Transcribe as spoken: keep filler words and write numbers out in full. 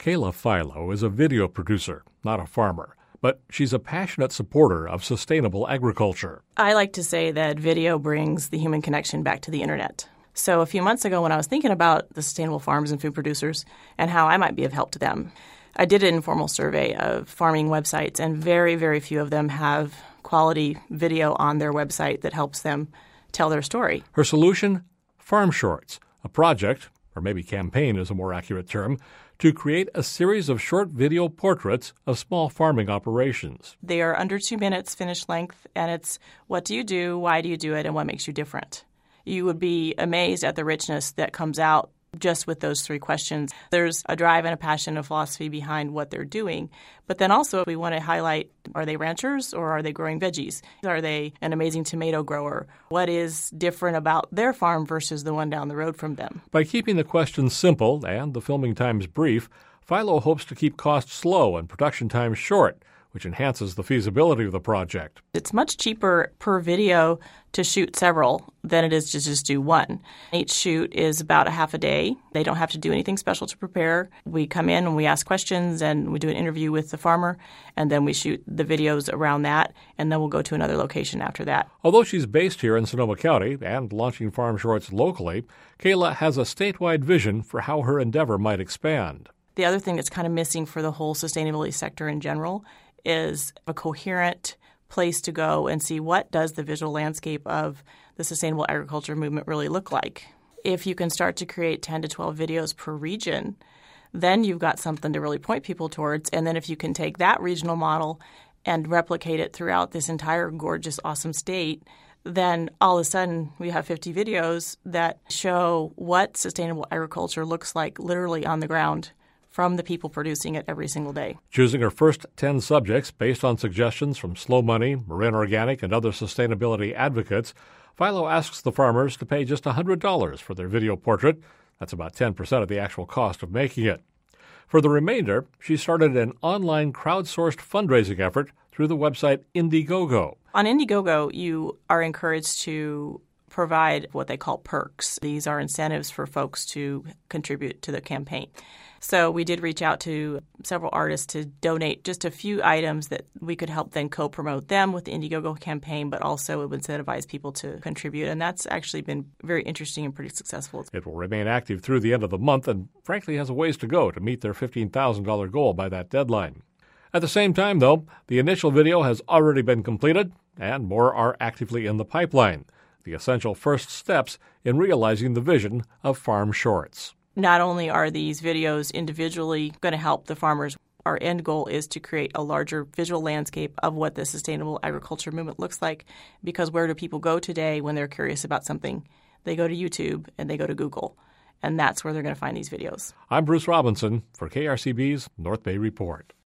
Kayla Philo is a video producer, not a farmer, but she's a passionate supporter of sustainable agriculture. I like to say that video brings the human connection back to the internet. So a few months ago when I was thinking about the sustainable farms and food producers and how I might be of help to them, I did an informal survey of farming websites, and very, very few of them have quality video on their website that helps them tell their story. Her solution? Farm Shorts, a project, or maybe campaign is a more accurate term, to create a series of short video portraits of small farming operations. They are under two minutes finished length, and it's what do you do, why do you do it, and what makes you different. You would be amazed at the richness that comes out just with those three questions. There's a drive and a passion, a philosophy behind what they're doing. But then also we want to highlight, are they ranchers or are they growing veggies? Are they an amazing tomato grower? What is different about their farm versus the one down the road from them? By keeping the questions simple and the filming times brief, Philo hopes to keep costs low and production times short, which enhances the feasibility of the project. It's much cheaper per video to shoot several than it is to just do one. Each shoot is about a half a day. They don't have to do anything special to prepare. We come in and we ask questions and we do an interview with the farmer, and then we shoot the videos around that, and then we'll go to another location after that. Although she's based here in Sonoma County and launching Farm Shorts locally, Kayla has a statewide vision for how her endeavor might expand. The other thing that's kind of missing for the whole sustainability sector in general is a coherent place to go and see what does the visual landscape of the sustainable agriculture movement really look like. If you can start to create ten to twelve videos per region, then you've got something to really point people towards. And then if you can take that regional model and replicate it throughout this entire gorgeous, awesome state, then all of a sudden we have fifty videos that show what sustainable agriculture looks like literally on the ground from the people producing it every single day. Choosing her first ten subjects based on suggestions from Slow Money, Marin Organic, and other sustainability advocates, Philo asks the farmers to pay just one hundred dollars for their video portrait. That's about ten percent of the actual cost of making it. For the remainder, she started an online crowdsourced fundraising effort through the website Indiegogo. On Indiegogo, you are encouraged to provide what they call perks. These are incentives for folks to contribute to the campaign. So we did reach out to several artists to donate just a few items that we could help then co-promote them with the Indiegogo campaign, but also it would incentivize people to contribute. And that's actually been very interesting and pretty successful. It will remain active through the end of the month and frankly has a ways to go to meet their fifteen thousand dollars goal by that deadline. At the same time, though, the initial video has already been completed and more are actively in the pipeline, the essential first steps in realizing the vision of Farm Shorts. Not only are these videos individually going to help the farmers, our end goal is to create a larger visual landscape of what the sustainable agriculture movement looks like, because where do people go today when they're curious about something? They go to YouTube and they go to Google, and that's where they're going to find these videos. I'm Bruce Robinson for K R C B's North Bay Report.